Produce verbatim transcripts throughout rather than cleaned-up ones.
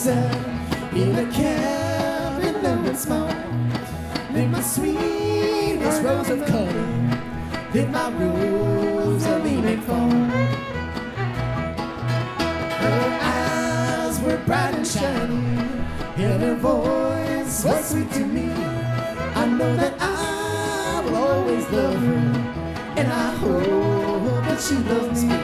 hillside in a cabin low and small. Lit my sweetest rose of color, lit my rose a leaning fall. Her eyes were bright and shiny, and her voice was sweet to me. I know that I will always love her, and I hope that she loves me.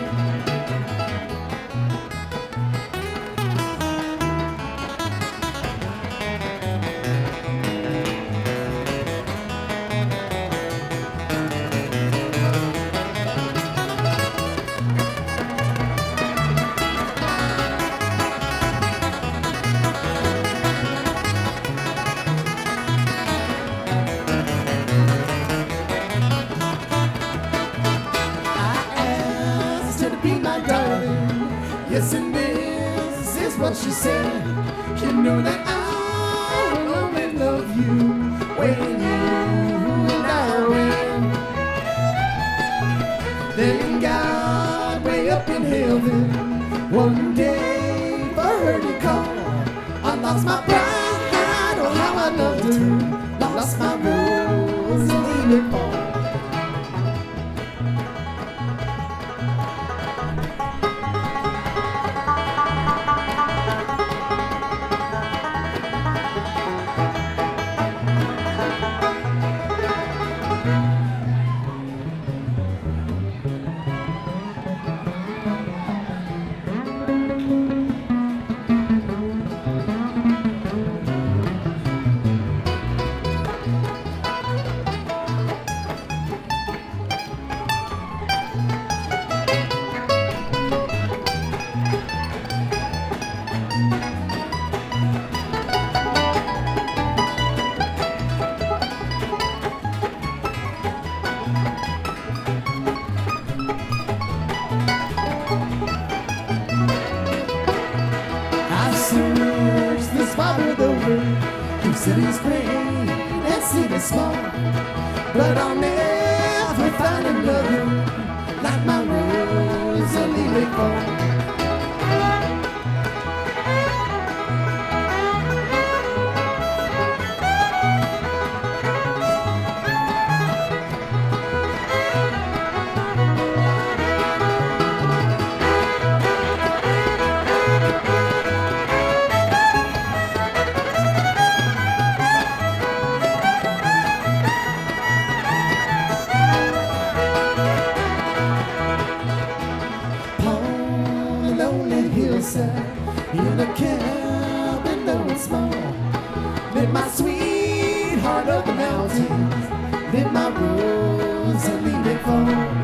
Yes, and this is what she said. You know that I will only love you when you and I are in. Then God, way up in heaven, one day for her to call. I lost my pride, oh how I loved her. Lost my rose and leaning fall. Search this wide world over, through cities great and cities small, but I'll never find another like my rose a leaning fall. In a cabin low and small, lit my sweetheart of the mountains, lit my rose a leaning fall.